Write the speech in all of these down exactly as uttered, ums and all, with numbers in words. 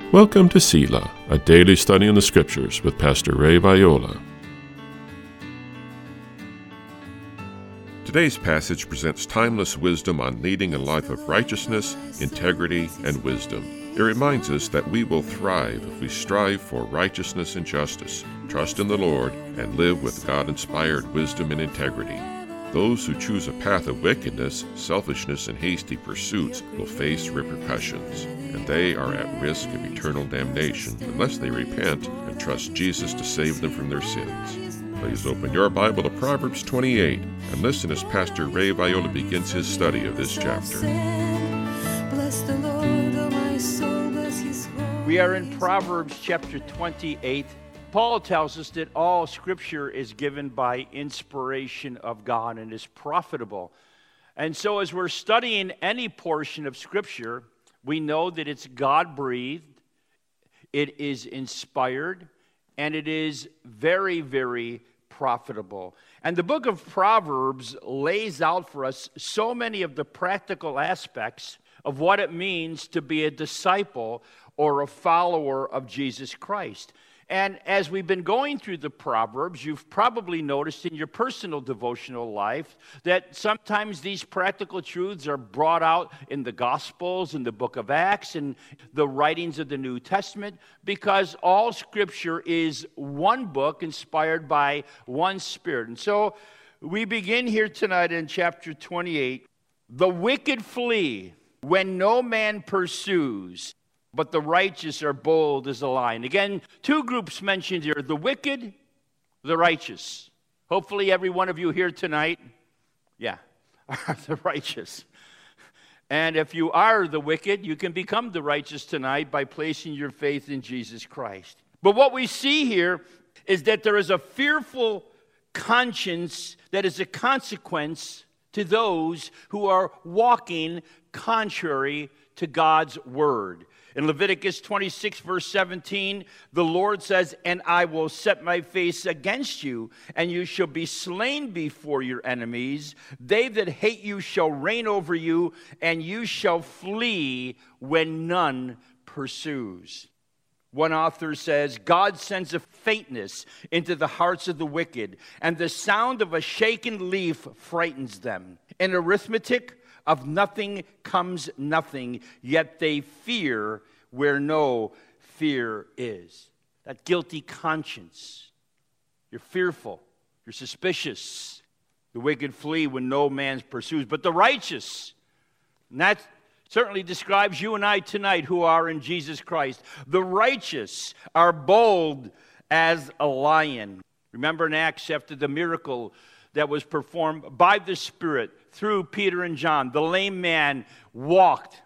Welcome to Selah, a daily study in the Scriptures with Pastor Ray Viola. Today's passage presents timeless wisdom on leading a life of righteousness, integrity, and wisdom. It reminds us that we will thrive if we strive for righteousness and justice, trust in the Lord, and live with God-inspired wisdom and integrity. Those who choose a path of wickedness, selfishness, and hasty pursuits will face repercussions, and they are at risk of eternal damnation unless they repent and trust Jesus to save them from their sins. Please open your Bible to Proverbs twenty-eight and listen as Pastor Ray Viola begins his study of this chapter. We are in Proverbs chapter twenty-eight. Paul tells us that all Scripture is given by inspiration of God and is profitable. And so as we're studying any portion of Scripture, we know that it's God-breathed, it is inspired, and it is very, very profitable. And the book of Proverbs lays out for us so many of the practical aspects of what it means to be a disciple or a follower of Jesus Christ. And as we've been going through the Proverbs, you've probably noticed in your personal devotional life that sometimes these practical truths are brought out in the Gospels, in the book of Acts, and the writings of the New Testament, because all Scripture is one book inspired by one Spirit. And so we begin here tonight in chapter twenty-eight. The wicked flee when no man pursues, but the righteous are bold as a lion. Again, two groups mentioned here, the wicked, the righteous. Hopefully every one of you here tonight, yeah, are the righteous. And if you are the wicked, you can become the righteous tonight by placing your faith in Jesus Christ. But what we see here is that there is a fearful conscience that is a consequence to those who are walking contrary to God's word. In Leviticus twenty-six, verse seventeen, the Lord says, "And I will set my face against you, and you shall be slain before your enemies. They that hate you shall reign over you, and you shall flee when none pursues." One author says, "God sends a faintness into the hearts of the wicked, and the sound of a shaken leaf frightens them. In arithmetic, of nothing comes nothing, yet they fear where no fear is." That guilty conscience. You're fearful. You're suspicious. The wicked flee when no man pursues. But the righteous, and that certainly describes you and I tonight who are in Jesus Christ. The righteous are bold as a lion. Remember in Acts, after the miracle that was performed by the Spirit through Peter and John, the lame man walked,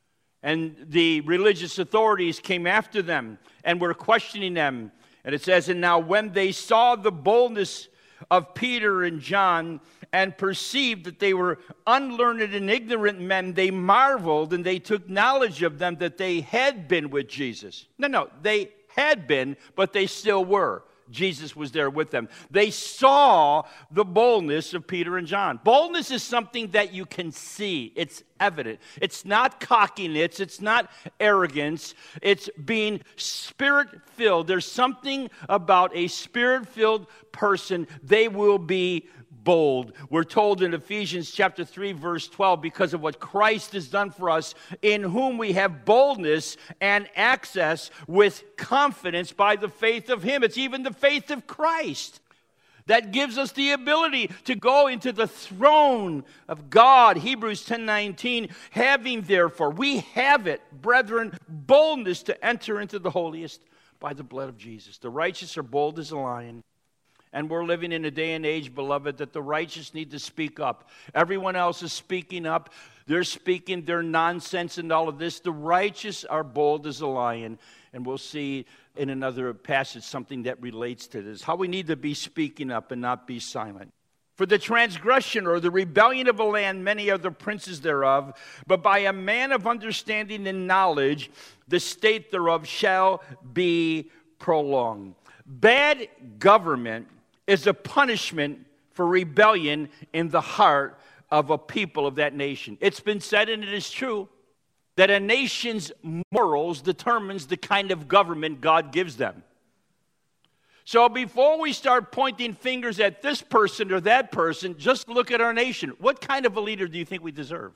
and the religious authorities came after them and were questioning them. And it says, "And now when they saw the boldness of Peter and John and perceived that they were unlearned and ignorant men, they marveled, and they took knowledge of them that they had been with Jesus." No, no, they had been, but they still were. Jesus was there with them. They saw the boldness of Peter and John. Boldness is something that you can see. It's evident. It's not cockiness. It's not arrogance. It's being Spirit-filled. There's something about a Spirit-filled person. They will be bold. We're told in Ephesians chapter three, verse twelve, because of what Christ has done for us, in whom we have boldness and access with confidence by the faith of Him. It's even the faith of Christ that gives us the ability to go into the throne of God. Hebrews ten nineteen, having therefore, we have it, brethren, boldness to enter into the holiest by the blood of Jesus. The righteous are bold as a lion. And we're living in a day and age, beloved, that the righteous need to speak up. Everyone else is speaking up. They're speaking their nonsense and all of this. The righteous are bold as a lion. And we'll see in another passage something that relates to this. How we need to be speaking up and not be silent. For the transgression or the rebellion of a land, many are the princes thereof. But by a man of understanding and knowledge, the state thereof shall be prolonged. Bad government is a punishment for rebellion in the heart of a people of that nation. It's been said, and it is true, that a nation's morals determines the kind of government God gives them. So before we start pointing fingers at this person or that person, just look at our nation. What kind of a leader do you think we deserve?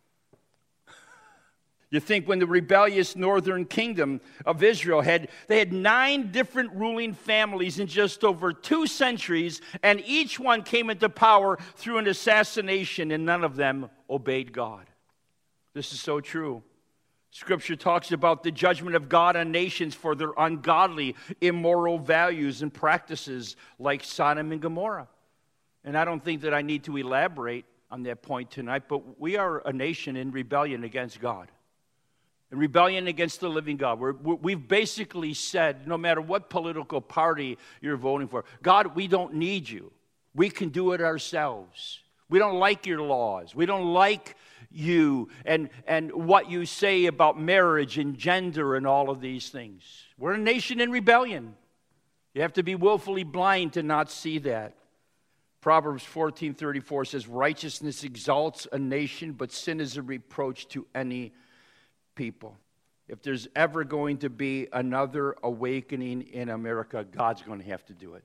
You think when the rebellious northern kingdom of Israel had, they had nine different ruling families in just over two centuries, and each one came into power through an assassination, and none of them obeyed God. This is so true. Scripture talks about the judgment of God on nations for their ungodly, immoral values and practices like Sodom and Gomorrah. And I don't think that I need to elaborate on that point tonight, but we are a nation in rebellion against God. In rebellion against the living God. We're, we've basically said, no matter what political party you're voting for, God, we don't need you. We can do it ourselves. We don't like your laws. We don't like you and, and what you say about marriage and gender and all of these things. We're a nation in rebellion. You have to be willfully blind to not see that. Proverbs fourteen thirty-four says, righteousness exalts a nation, but sin is a reproach to any people. If there's ever going to be another awakening in America, God's going to have to do it.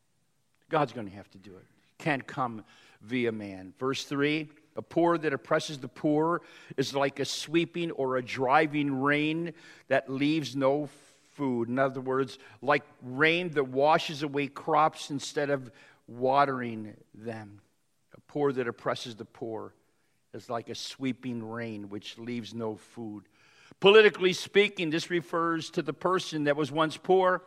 God's going to have to do it. Can't come via man. Verse three, a poor that oppresses the poor is like a sweeping or a driving rain that leaves no food. In other words, like rain that washes away crops instead of watering them. A poor that oppresses the poor is like a sweeping rain which leaves no food. Politically speaking, this refers to the person that was once poor,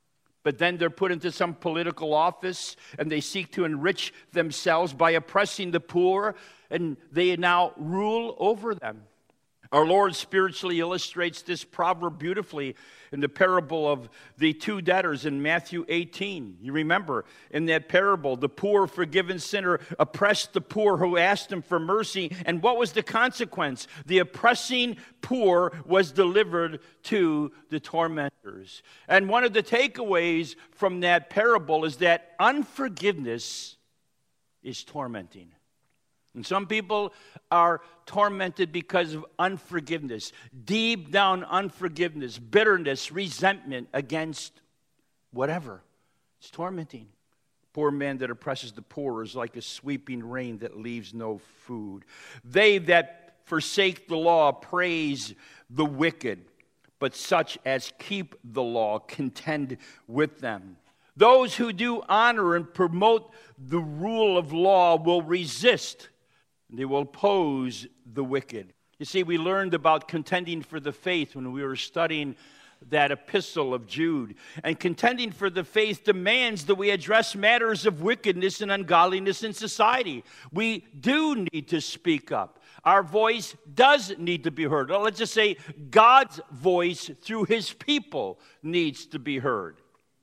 but then they're put into some political office and they seek to enrich themselves by oppressing the poor, and they now rule over them. Our Lord spiritually illustrates this proverb beautifully in the parable of the two debtors in Matthew eighteen. You remember, in that parable, the poor forgiven sinner oppressed the poor who asked him for mercy. And what was the consequence? The oppressing poor was delivered to the tormentors. And one of the takeaways from that parable is that unforgiveness is tormenting. And some people are tormented because of unforgiveness, deep down unforgiveness, bitterness, resentment against whatever. It's tormenting. Poor man that oppresses the poor is like a sweeping rain that leaves no food. They that forsake the law praise the wicked, but such as keep the law contend with them. Those who do honor and promote the rule of law will resist. They will oppose the wicked. You see, we learned about contending for the faith when we were studying that epistle of Jude. And contending for the faith demands that we address matters of wickedness and ungodliness in society. We do need to speak up. Our voice does need to be heard. Well, let's just say God's voice through his people needs to be heard.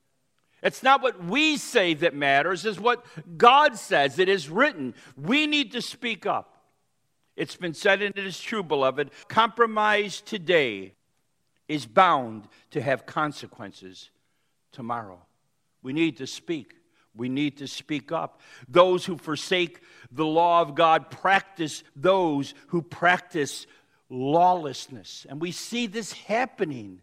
It's not what we say that matters, it's what God says. It is written. We need to speak up. It's been said, and it is true, beloved, compromise today is bound to have consequences tomorrow. We need to speak. We need to speak up. Those who forsake the law of God practice those who practice lawlessness. And we see this happening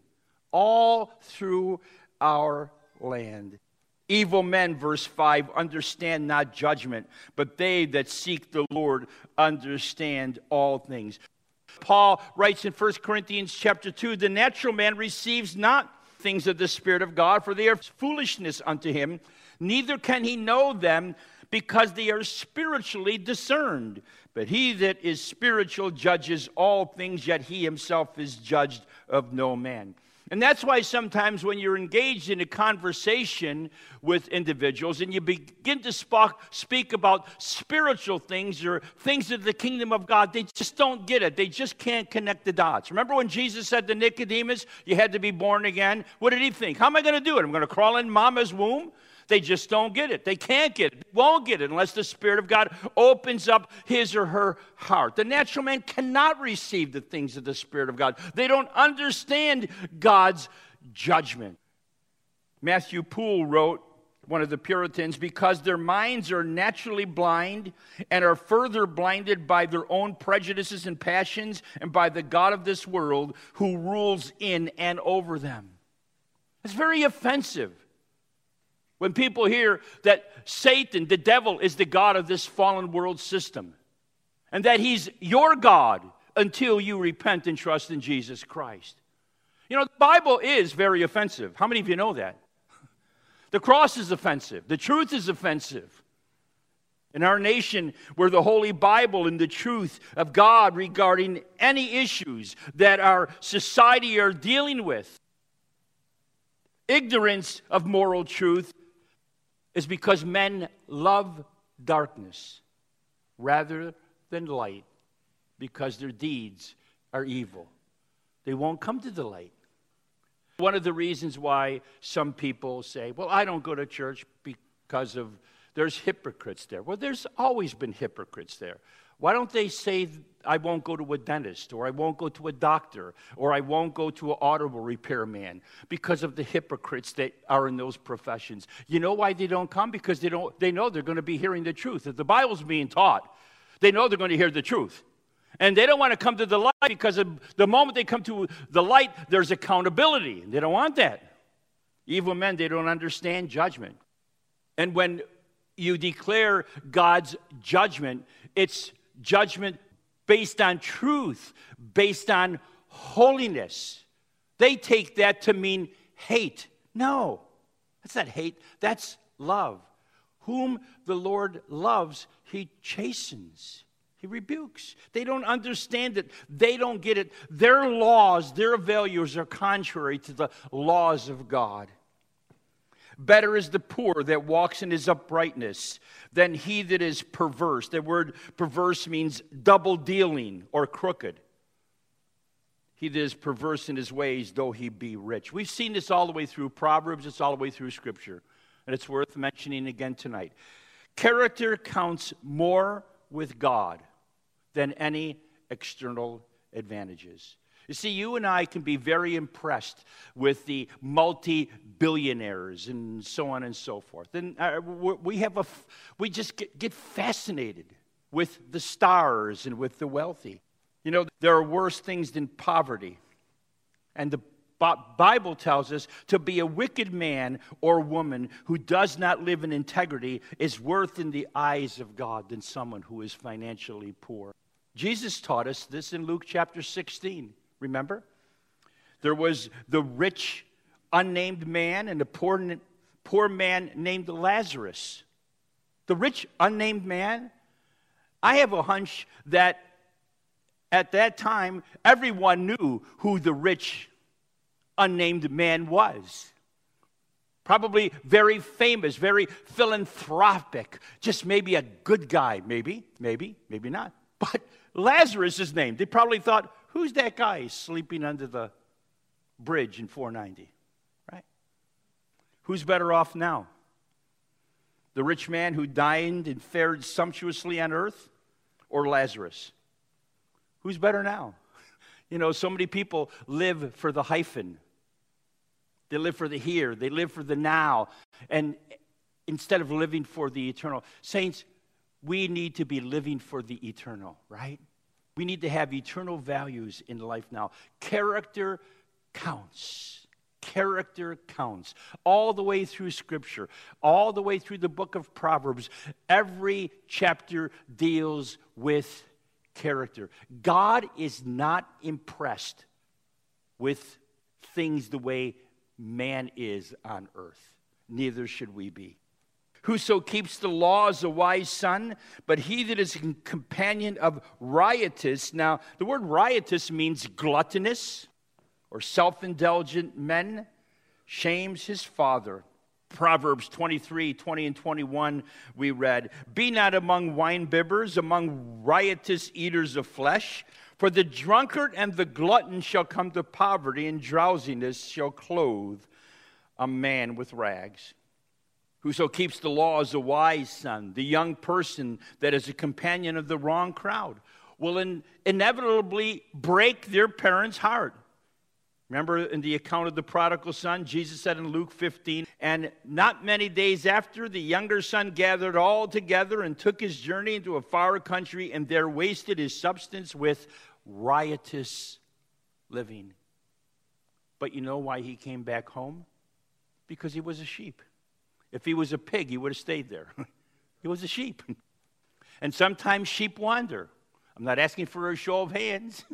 all through our land. Evil men, verse five, understand not judgment, but they that seek the Lord understand all things. Paul writes in First Corinthians chapter two, the natural man receives not things of the Spirit of God, for they are foolishness unto him, neither can he know them, because they are spiritually discerned. But he that is spiritual judges all things, yet he himself is judged of no man. And that's why sometimes when you're engaged in a conversation with individuals and you begin to sp- speak about spiritual things or things of the kingdom of God, they just don't get it. They just can't connect the dots. Remember when Jesus said to Nicodemus, you had to be born again? What did he think? How am I going to do it? I'm going to crawl in mama's womb? They just don't get it. They can't get it. They won't get it unless the Spirit of God opens up his or her heart. The natural man cannot receive the things of the Spirit of God. They don't understand God's judgment. Matthew Poole wrote one of the Puritans, because their minds are naturally blind and are further blinded by their own prejudices and passions and by the god of this world who rules in and over them. It's very offensive when people hear that Satan, the devil, is the god of this fallen world system and that he's your God until you repent and trust in Jesus Christ. You know, the Bible is very offensive. How many of you know that? The cross is offensive. The truth is offensive. In our nation, where the Holy Bible and the truth of God regarding any issues that our society are dealing with, ignorance of moral truth is because men love darkness rather than light because their deeds are evil. They won't come to the light. One of the reasons why some people say, well, I don't go to church because of there's hypocrites there. Well, there's always been hypocrites there. Why don't they say, I won't go to a dentist, or I won't go to a doctor, or I won't go to an auto repairman? Because of the hypocrites that are in those professions. You know why they don't come? Because they don't. They know they're going to be hearing the truth. If the Bible's being taught, they know they're going to hear the truth. And they don't want to come to the light because of the moment they come to the light, there's accountability. They don't want that. Evil men, they don't understand judgment. And when you declare God's judgment, it's judgment based on truth, based on holiness. They take that to mean hate. No, that's not hate. That's love. Whom the Lord loves, he chastens. He rebukes. They don't understand it. They don't get it. Their laws, their values are contrary to the laws of God. Better is the poor that walks in his uprightness than he that is perverse. The word perverse means double dealing or crooked. He that is perverse in his ways, though he be rich. We've seen this all the way through Proverbs. It's all the way through Scripture. And it's worth mentioning again tonight. Character counts more with God than any external advantages. You see, you and I can be very impressed with the multi-billionaires and so on and so forth. And uh, we have a, we just get, get fascinated with the stars and with the wealthy. You know, there are worse things than poverty. And the Bible tells us to be a wicked man or woman who does not live in integrity is worth in the eyes of God than someone who is financially poor. Jesus taught us this in Luke chapter sixteen. Remember? There was the rich, unnamed man and the poor, poor man named Lazarus. The rich, unnamed man, I have a hunch that at that time, everyone knew who the rich, unnamed man was. Probably very famous, very philanthropic, just maybe a good guy, maybe, maybe, maybe not. But Lazarus is named. They probably thought, who's that guy sleeping under the bridge in four ninety, right? Who's better off now? The rich man who dined and fared sumptuously on earth, or Lazarus? Who's better now? You know, so many people live for the hyphen. They live for the here. They live for the now. And instead of living for the eternal. Saints, we need to be living for the eternal, right? We need to have eternal values in life now. Character counts. Character counts. All the way through Scripture, all the way through the book of Proverbs, every chapter deals with character. God is not impressed with things the way man is on earth. Neither should we be. Whoso keeps the law is a wise son, but he that is a companion of riotous. Now, the word riotous means gluttonous or self-indulgent men, shames his father. Proverbs twenty-three, twenty and twenty-one, we read, be not among winebibbers, among riotous eaters of flesh, for the drunkard and the glutton shall come to poverty, and drowsiness shall clothe a man with rags. Whoso keeps the law is a wise son. The young person that is a companion of the wrong crowd will in, inevitably break their parents' heart. Remember in the account of the prodigal son, Jesus said in Luke fifteen, and not many days after, the younger son gathered all together and took his journey into a far country, and there wasted his substance with riotous living. But you know why he came back home? Because he was a sheep. If he was a pig, he would have stayed there. He was a sheep. And sometimes sheep wander. I'm not asking for a show of hands.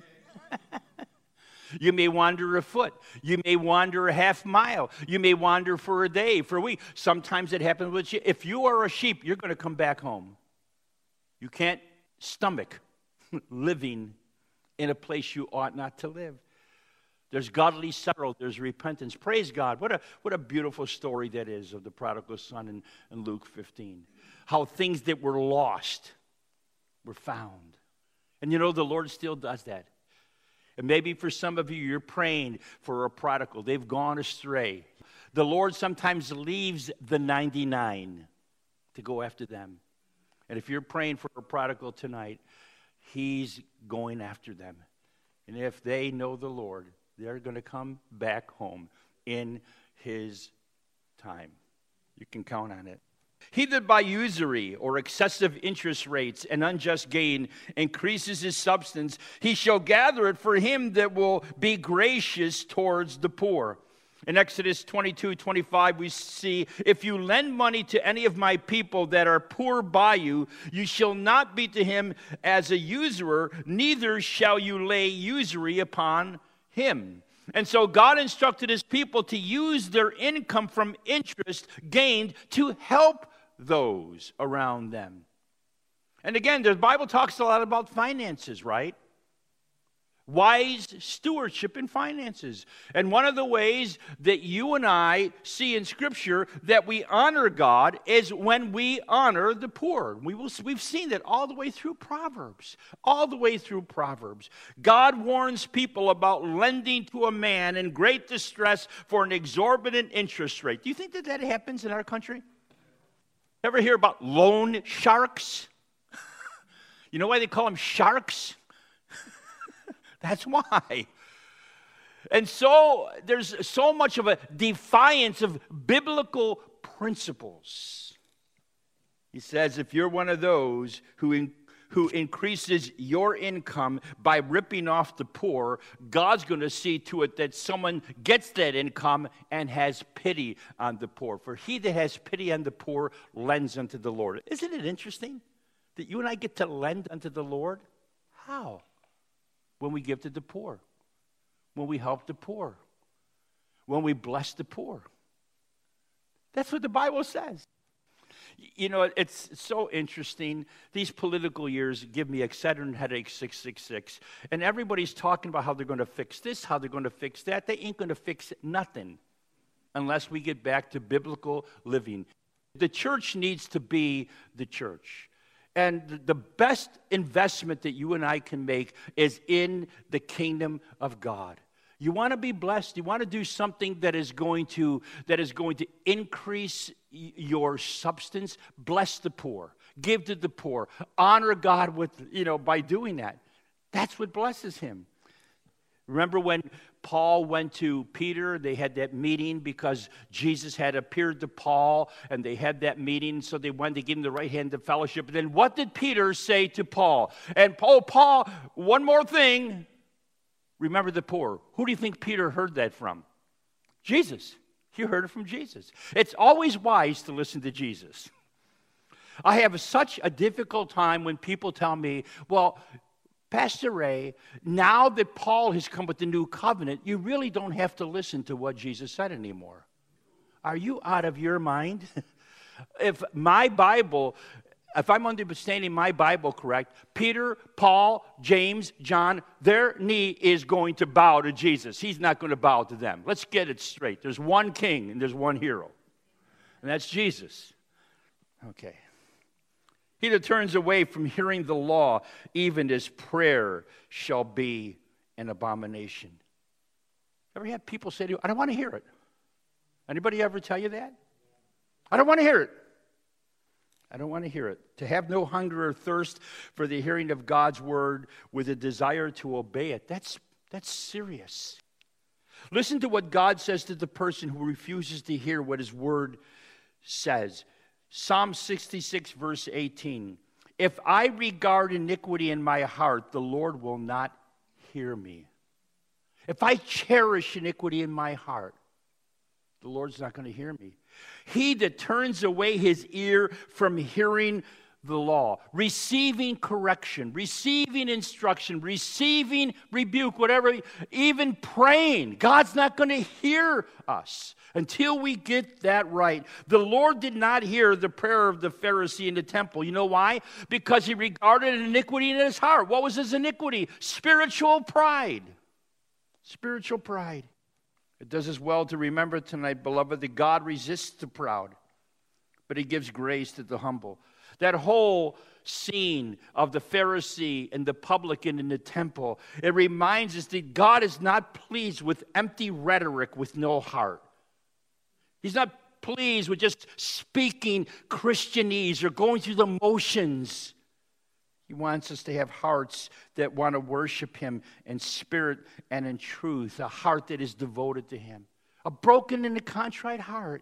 You may wander a foot. You may wander a half mile. You may wander for a day, for a week. Sometimes it happens with you. If you are a sheep, you're going to come back home. You can't stomach living in a place you ought not to live. There's godly sorrow. There's repentance. Praise God. What a, what a beautiful story that is of the prodigal son in, in Luke fifteen. How things that were lost were found. And you know, the Lord still does that. And maybe for some of you, you're praying for a prodigal. They've gone astray. The Lord sometimes leaves the ninety-nine to go after them. And if you're praying for a prodigal tonight, He's going after them. And if they know the Lord, they're going to come back home in His time. You can count on it. He that by usury or excessive interest rates and unjust gain increases his substance, he shall gather it for him that will be gracious towards the poor. In Exodus twenty-two, twenty-five, we see, if you lend money to any of my people that are poor by you, you shall not be to him as a usurer, neither shall you lay usury upon him. And so God instructed His people to use their income from interest gained to help those around them. And again, the Bible talks a lot about finances, right? Wise stewardship in finances. And one of the ways that you and I see in Scripture that we honor God is when we honor the poor. We will, we've seen that all the way through Proverbs. All the way through Proverbs. God warns people about lending to a man in great distress for an exorbitant interest rate. Do you think that that happens in our country? Ever hear about loan sharks? You know why they call them sharks? That's why. And so there's so much of a defiance of biblical principles. He says, if you're one of those who in, who increases your income by ripping off the poor, God's going to see to it that someone gets that income and has pity on the poor. For he that has pity on the poor lends unto the Lord. Isn't it interesting that you and I get to lend unto the Lord? How? When we give to the poor, when we help the poor, when we bless the poor. That's what the Bible says. You know, it's so interesting. These political years give me Excedrin headache six six six. And everybody's talking about how they're going to fix this, how they're going to fix that. They ain't going to fix nothing unless we get back to biblical living. The church needs to be the church. And the best investment that you and I can make is in the kingdom of God. You want to be blessed. You want to do something that is going to that is going to increase your substance. Bless the poor. Give to the poor. Honor God with, you know, by doing that. That's what blesses Him. Remember when Paul went to Peter, they had that meeting because Jesus had appeared to Paul, and they had that meeting, so they wanted to give him the right hand of fellowship. And then what did Peter say to Paul? And Paul, Paul, one more thing, remember the poor. Who do you think Peter heard that from? Jesus. He heard it from Jesus. It's always wise to listen to Jesus. I have such a difficult time when people tell me, well, Pastor Ray, now that Paul has come with the new covenant, you really don't have to listen to what Jesus said anymore. Are you out of your mind? If my Bible, if I'm understanding my Bible correct, Peter, Paul, James, John, their knee is going to bow to Jesus. He's not going to bow to them. Let's get it straight. There's one king and there's one hero, and that's Jesus. Okay. He that turns away from hearing the law, even his prayer shall be an abomination. Ever had people say to you, I don't want to hear it? Anybody ever tell you that? I don't want to hear it. I don't want to hear it. To have no hunger or thirst for the hearing of God's word with a desire to obey it, that's, that's serious. Listen to what God says to the person who refuses to hear what his word says. Psalm sixty-six, verse eighteen. If I regard iniquity in my heart, the Lord will not hear me. If I cherish iniquity in my heart, the Lord's not going to hear me. He that turns away his ear from hearing the law, receiving correction, receiving instruction, receiving rebuke, whatever, even praying, God's not going to hear us until we get that right. The Lord did not hear the prayer of the Pharisee in the temple. You know why? Because he regarded iniquity in his heart. What was his iniquity? Spiritual pride. Spiritual pride. It does us well to remember tonight, beloved, that God resists the proud, but he gives grace to the humble. That whole scene of the Pharisee and the publican in the temple, it reminds us that God is not pleased with empty rhetoric with no heart. He's not pleased with just speaking Christianese or going through the motions. He wants us to have hearts that want to worship him in spirit and in truth, a heart that is devoted to him. A broken and a contrite heart.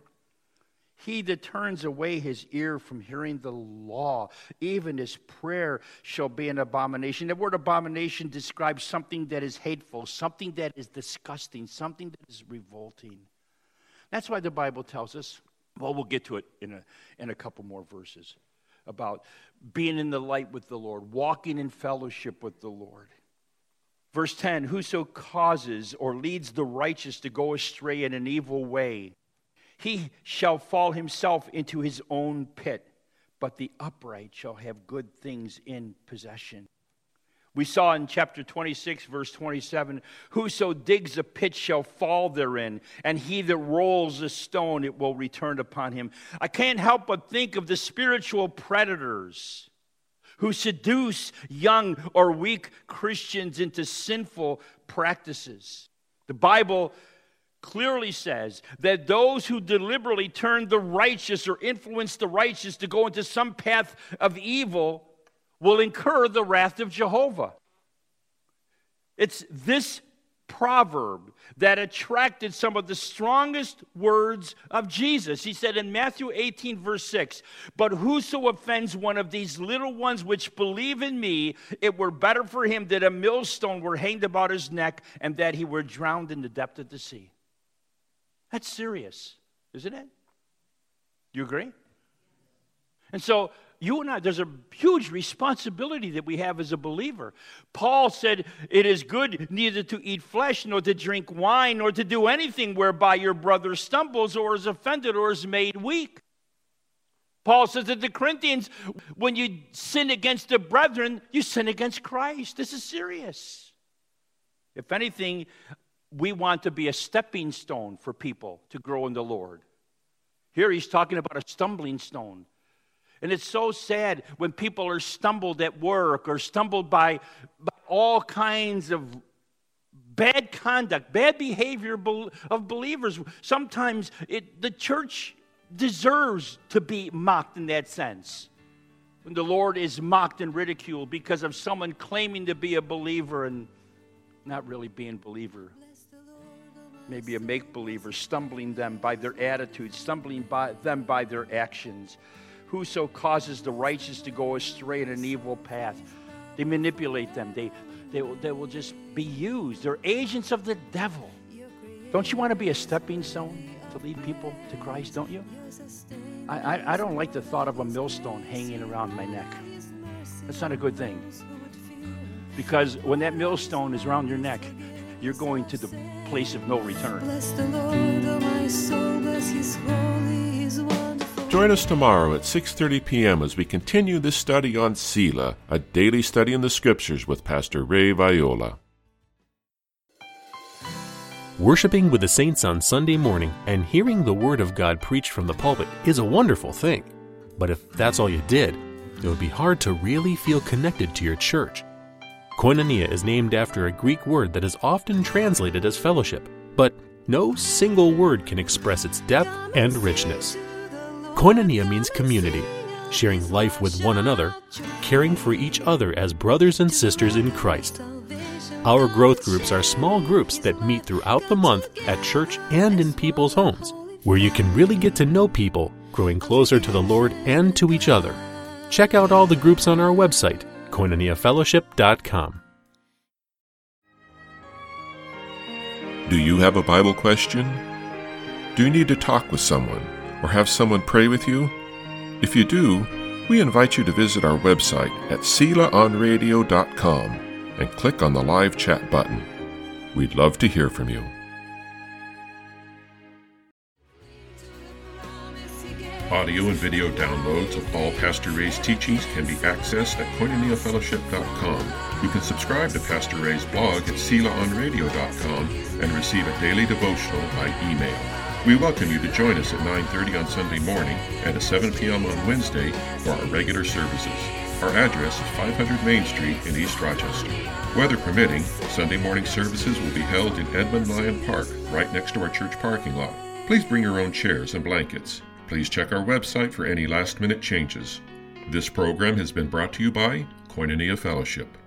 He that turns away his ear from hearing the law, even his prayer shall be an abomination. The word abomination describes something that is hateful, something that is disgusting, something that is revolting. That's why the Bible tells us, well, we'll get to it in a, in a couple more verses, about being in the light with the Lord, walking in fellowship with the Lord. Verse ten, whoso causes or leads the righteous to go astray in an evil way, he shall fall himself into his own pit, but the upright shall have good things in possession. We saw in chapter twenty-six, verse twenty-seven, whoso digs a pit shall fall therein, and he that rolls a stone, it will return upon him. I can't help but think of the spiritual predators who seduce young or weak Christians into sinful practices. The Bible clearly says that those who deliberately turn the righteous or influence the righteous to go into some path of evil will incur the wrath of Jehovah. It's this proverb that attracted some of the strongest words of Jesus. He said in Matthew eighteen, verse six, but whoso offends one of these little ones which believe in me, it were better for him that a millstone were hanged about his neck and that he were drowned in the depth of the sea. That's serious, isn't it? Do you agree? And so, you and I, there's a huge responsibility that we have as a believer. Paul said, it is good neither to eat flesh, nor to drink wine, nor to do anything whereby your brother stumbles, or is offended, or is made weak. Paul says to the Corinthians, when you sin against the brethren, you sin against Christ. This is serious. If anything, we want to be a stepping stone for people to grow in the Lord. Here he's talking about a stumbling stone. And it's so sad when people are stumbled at work or stumbled by, by all kinds of bad conduct, bad behavior of believers. Sometimes it, the church deserves to be mocked in that sense. When the Lord is mocked and ridiculed because of someone claiming to be a believer and not really being a believer. Maybe a make-believer, stumbling them by their attitudes, stumbling by them by their actions. Whoso causes the righteous to go astray in an evil path, they manipulate them. They, they, they will just be used. They're agents of the devil. Don't you want to be a stepping stone to lead people to Christ, don't you? I, I, I don't like the thought of a millstone hanging around my neck. That's not a good thing. Because when that millstone is around your neck, you're going to the place of no return. Bless the Lord, oh my soul, bless his holy, his wonderful. Join us tomorrow at six thirty p.m. as we continue this study on Selah, a daily study in the Scriptures with Pastor Ray Viola. Worshiping with the saints on Sunday morning and hearing the Word of God preached from the pulpit is a wonderful thing. But if that's all you did, it would be hard to really feel connected to your church. Koinonia is named after a Greek word that is often translated as fellowship, but no single word can express its depth and richness. Koinonia means community, sharing life with one another, caring for each other as brothers and sisters in Christ. Our growth groups are small groups that meet throughout the month at church and in people's homes, where you can really get to know people, growing closer to the Lord and to each other. Check out all the groups on our website, koinonia fellowship dot com. Do you have a Bible question? Do you need to talk with someone or have someone pray with you? If you do, we invite you to visit our website at sela on radio dot com and click on the live chat button. We'd love to hear from you. Audio and video downloads of all Pastor Ray's teachings can be accessed at koinonia fellowship dot com. You can subscribe to Pastor Ray's blog at sela on radio dot com and receive a daily devotional by email. We welcome you to join us at nine thirty on Sunday morning and at seven p.m. on Wednesday for our regular services. Our address is five hundred Main Street in East Rochester. Weather permitting, Sunday morning services will be held in Edmund Lyon Park, right next to our church parking lot. Please bring your own chairs and blankets. Please check our website for any last-minute changes. This program has been brought to you by Koinonia Fellowship.